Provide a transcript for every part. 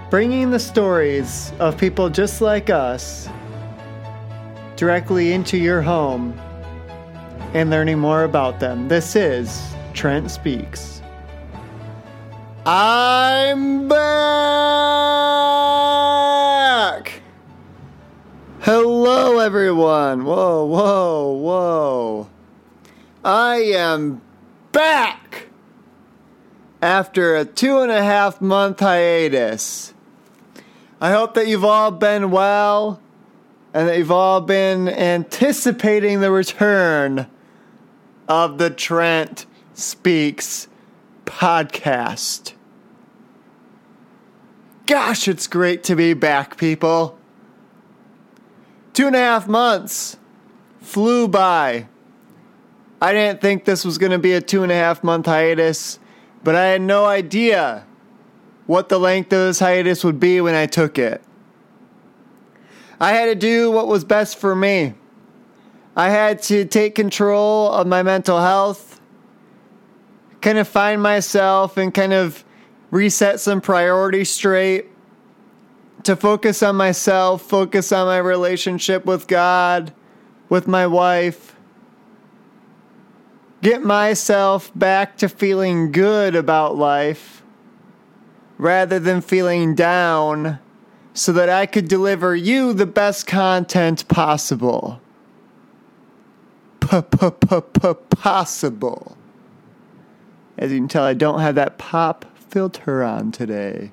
bringing the stories of people just like us directly into your home and learning more about them. This is Trent Speaks. I'm back! Hello, everyone. Whoa. I am back after a 2.5 month hiatus. I hope that you've all been well and that you've all been anticipating the return of the Trent Speaks podcast. Gosh, it's great to be back, people. 2.5 months flew by. I didn't think this was going to be a 2.5 month hiatus, but I had no idea what the length of this hiatus would be when I took it. I had to do what was best for me. I had to take control of my mental health, kind of find myself and kind of reset some priorities straight, to focus on myself, focus on my relationship with God, with my wife, get myself back to feeling good about life rather than feeling down so that I could deliver you the best content possible. Possible. As you can tell, I don't have that pop filter on today.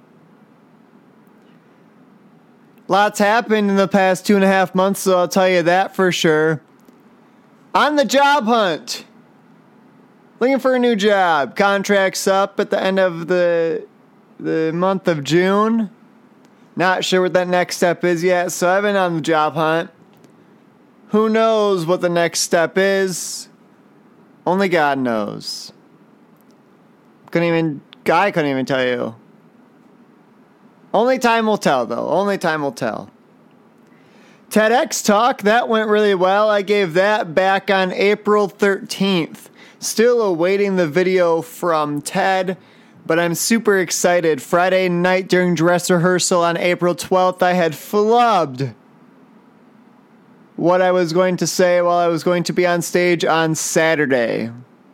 Lots happened in the past 2.5 months, so I'll tell you that for sure. On the job hunt. Looking for a new job. Contract's up at the end of the month of June. Not sure what that next step is yet, so I've been on the job hunt. Who knows what the next step is? Only God knows. I couldn't even tell you. Only time will tell, though. Only time will tell. TEDx Talk, that went really well. I gave that back on April 13th. Still awaiting the video from TED, but I'm super excited. Friday night during dress rehearsal on April 12th, I had flubbed what I was going to say while I was going to be on stage on Saturday.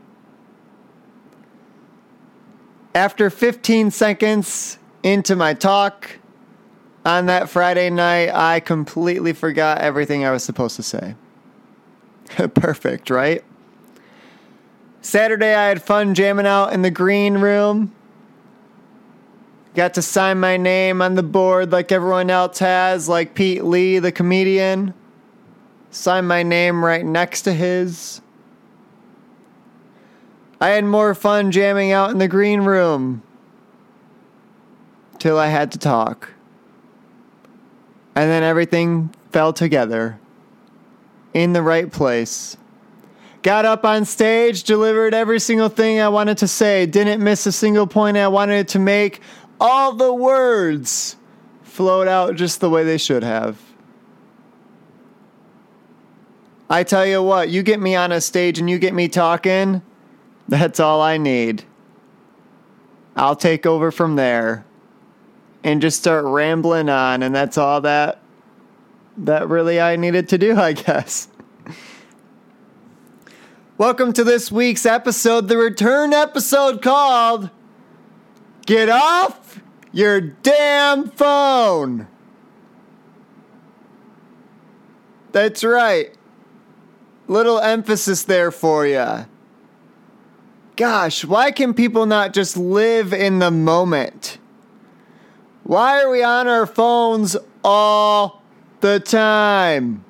After 15 seconds into my talk on that Friday night, I completely forgot everything I was supposed to say. Perfect, right? Saturday, I had fun jamming out in the green room. Got to sign my name on the board like everyone else has, like Pete Lee, the comedian. Signed my name right next to his. I had more fun jamming out in the green room till I had to talk. And then everything fell together in the right place. Got up on stage, delivered every single thing I wanted to say, didn't miss a single point I wanted to make. All the words flowed out just the way they should have. I tell you what, you get me on a stage and you get me talking, that's all I need. I'll take over from there and just start rambling on, and that's all that really I needed to do, I guess. Welcome to this week's episode, the return episode called Get Off Your Damn Phone. That's right. Little emphasis there for you. Gosh, why can people not just live in the moment? Why are we on our phones all the time?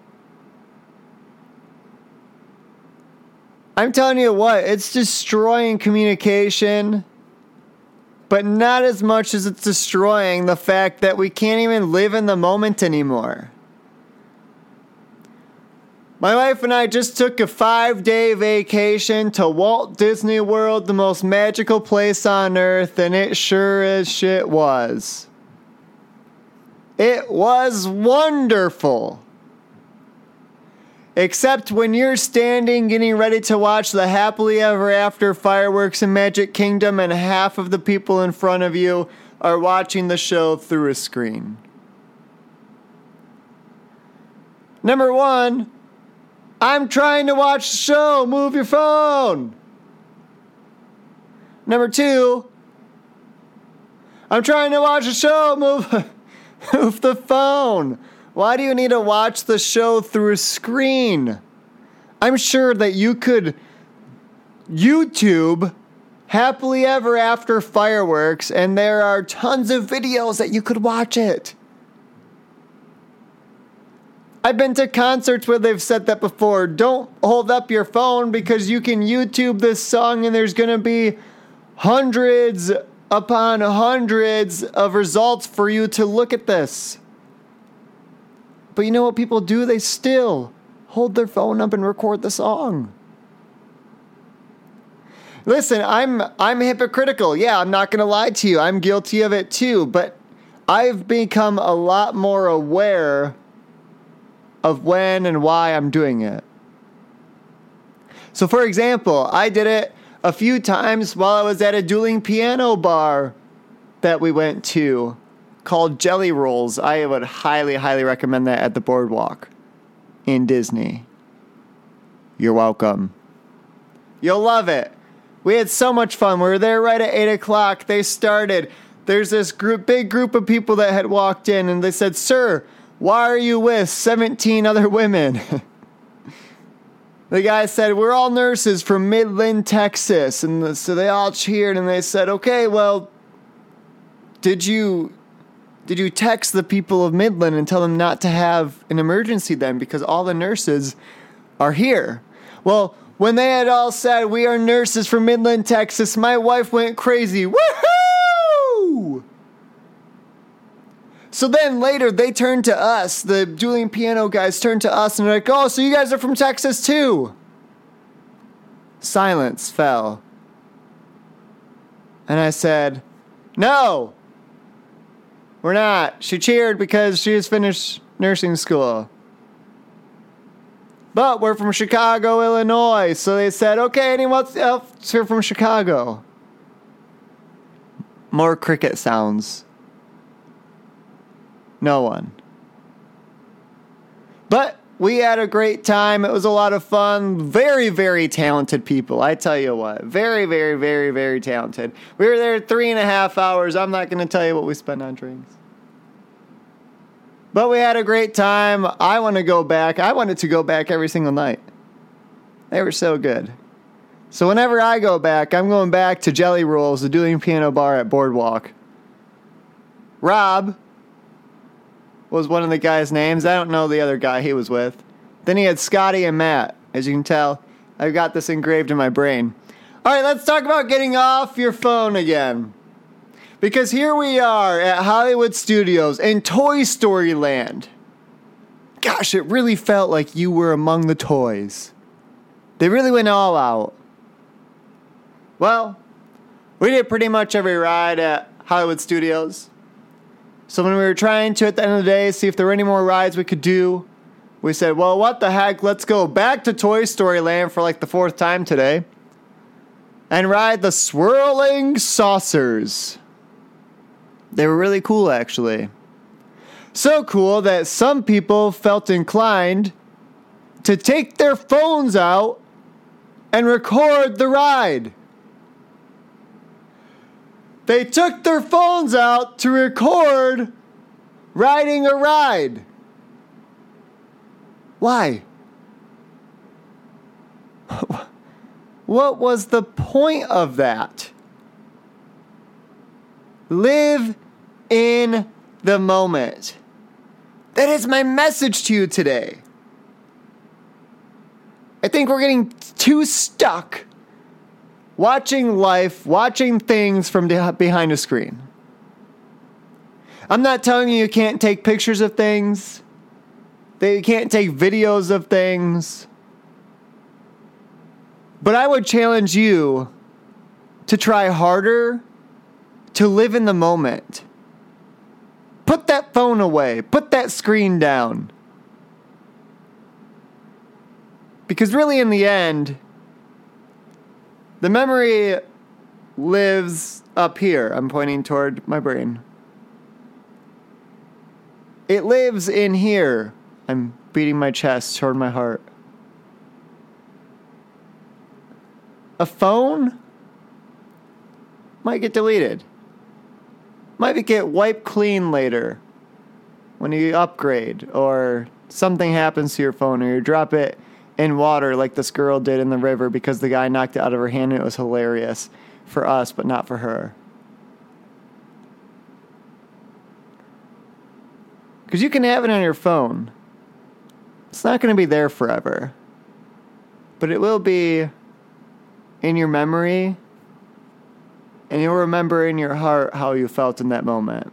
I'm telling you what, it's destroying communication, but not as much as it's destroying the fact that we can't even live in the moment anymore. My wife and I just took a 5-day vacation to Walt Disney World, the most magical place on earth, and it sure as shit was. It was wonderful. Except when you're standing getting ready to watch the happily ever after fireworks in Magic Kingdom and half of the people in front of you are watching the show through a screen. Number 1, I'm trying to watch the show. Move your phone. Number 2, I'm trying to watch the show. Move the phone. Why do you need to watch the show through a screen? I'm sure that you could YouTube Happily Ever After fireworks, and there are tons of videos that you could watch it. I've been to concerts where they've said that before. Don't hold up your phone because you can YouTube this song and there's going to be hundreds upon hundreds of results for you to look at this. But you know what people do? They still hold their phone up and record the song. Listen, I'm hypocritical. Yeah, I'm not going to lie to you. I'm guilty of it too. But I've become a lot more aware of when and why I'm doing it. So for example, I did it a few times while I was at a dueling piano bar that we went to called Jelly Rolls. I would highly, highly recommend that at the Boardwalk in Disney. You're welcome. You'll love it. We had so much fun. We were there right at 8 o'clock. They started. There's this big group of people that had walked in and they said, "Sir, why are you with 17 other women?" The guy said, "We're all nurses from Midland, Texas." And so they all cheered and they said, "Okay, well, did you text the people of Midland and tell them not to have an emergency then because all the nurses are here?" Well, when they had all said, "We are nurses from Midland, Texas," my wife went crazy. Woohoo! So then later they turned to us, the dueling piano guys turned to us and they're like, "Oh, so you guys are from Texas too?" Silence fell. And I said, "No, we're not." She cheered because she has finished nursing school. "But we're from Chicago, Illinois." So they said, "Okay, anyone else here from Chicago?" More cricket sounds. No one. But we had a great time. It was a lot of fun. Very, very talented people. I tell you what. Very, very, very, very talented. We were there 3.5 hours. I'm not going to tell you what we spent on drinks. But we had a great time. I want to go back. I wanted to go back every single night. They were so good. So whenever I go back, I'm going back to Jelly Rolls, the dueling piano bar at Boardwalk. Rob was one of the guys' names. I don't know the other guy he was with. Then he had Scotty and Matt. As you can tell, I've got this engraved in my brain. All right, let's talk about getting off your phone again. Because here we are at Hollywood Studios in Toy Story Land. Gosh, it really felt like you were among the toys. They really went all out. Well, we did pretty much every ride at Hollywood Studios. So when we were trying to, at the end of the day, see if there were any more rides we could do, we said, well, what the heck, let's go back to Toy Story Land for like the 4th time today and ride the Swirling Saucers. They were really cool, actually. So cool that some people felt inclined to take their phones out and record the ride. They took their phones out to record riding a ride. Why? What was the point of that? Live in the moment. That is my message to you today. I think we're getting too stuck watching life, watching things from behind a screen. I'm not telling you can't take pictures of things, that you can't take videos of things, but I would challenge you to try harder to live in the moment. Put that phone away. Put that screen down. Because really in the end, the memory lives up here. I'm pointing toward my brain. It lives in here. I'm beating my chest toward my heart. A phone might get deleted. Might get wiped clean later when you upgrade or something happens to your phone or you drop it in water like this girl did in the river because the guy knocked it out of her hand and it was hilarious for us but not for her. Because you can have it on your phone. It's not going to be there forever. But it will be in your memory. And you'll remember in your heart how you felt in that moment.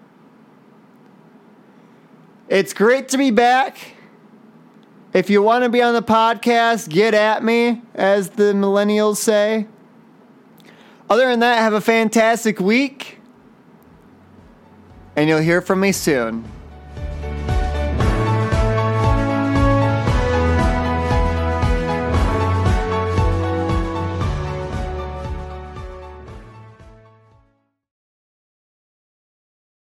It's great to be back. If you want to be on the podcast, get at me, as the millennials say. Other than that, have a fantastic week. And you'll hear from me soon.